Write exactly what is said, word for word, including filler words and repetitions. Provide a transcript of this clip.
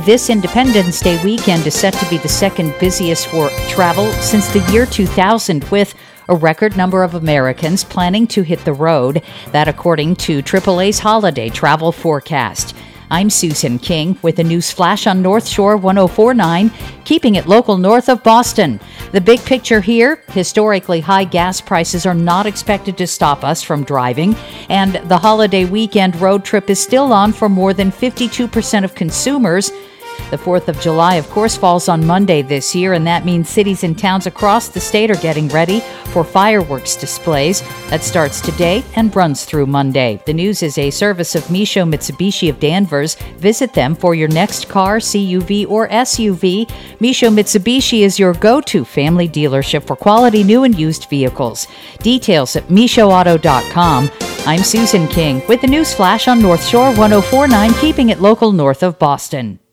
This Independence Day weekend is set to be the second busiest for travel since the year two thousand, with a record number of Americans planning to hit the road. That according to triple A's holiday travel forecast. I'm Susan King with a news flash on North Shore one oh four point nine, keeping it local north of Boston. The big picture here, historically high gas prices are not expected to stop us from driving, and the holiday weekend road trip is still on for more than fifty-two percent of consumers. The fourth of July, of course, falls on Monday this year, and that means cities and towns across the state are getting ready for fireworks displays. That starts today and runs through Monday. The news is a service of Micho Mitsubishi of Danvers. Visit them for your next car, C U V, or S U V. Micho Mitsubishi is your go-to family dealership for quality new and used vehicles. Details at micho auto dot com. I'm Susan King with the news flash on North Shore one oh four point nine, keeping it local north of Boston.